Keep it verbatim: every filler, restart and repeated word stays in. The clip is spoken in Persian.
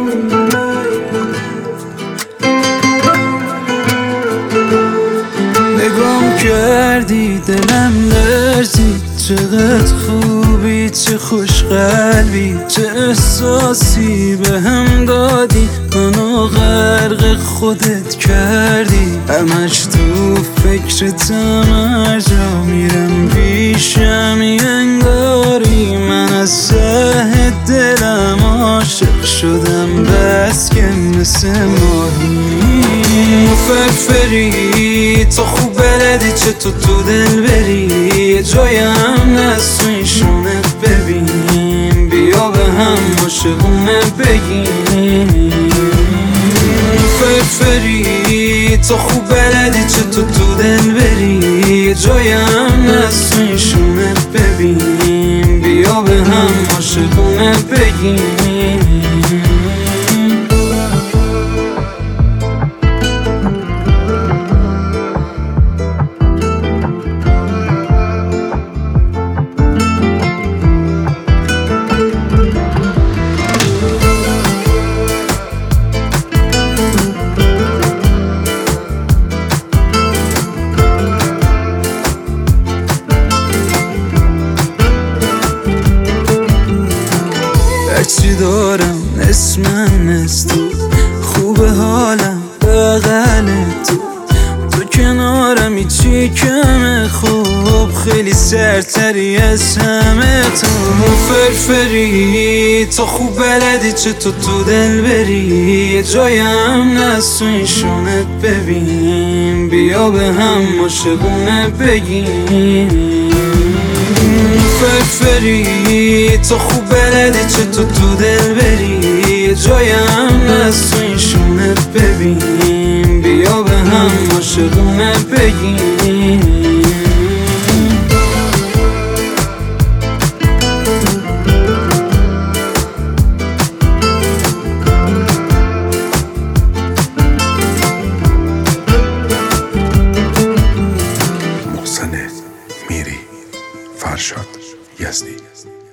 نگام کردی دلم لرزید، چقدر خوبی، چه خوش قلبی، چه احساسی به هم دادی، منو غرق خودت کردی. همش تو فکرتم، هر جا میرم پیشم انگاری من از ته دلم عاشق شدم، بس که مثل ماهی فرفری. تو خوب بلدی چه تو تو دل بری، جایم نست تو این شونت ببین، بیا به هم عاشقونه بگیم. فرفری تو خوب بلدی چه تو تو دل بری، جایم نست تو این شونت ببین، بیا به هم عاشقونه بگیم. هرچی دارم اسمم از تو، خوب حالم بغل تو، تو کنارم هیچی کمه، خوب خیلی سرتری از همه. تو فرفری تو خوب بلدی چه تو تو دل بری، جایم نست تو این شونت ببین، بیا به هم عاشقونه بگیم. فرفری تو خوب بلدی چه تو تو دل بری، جایم نست تو این شونت ببین، بیا به هم عاشقونه بگیم. محسن میری، فرشاد یزدی.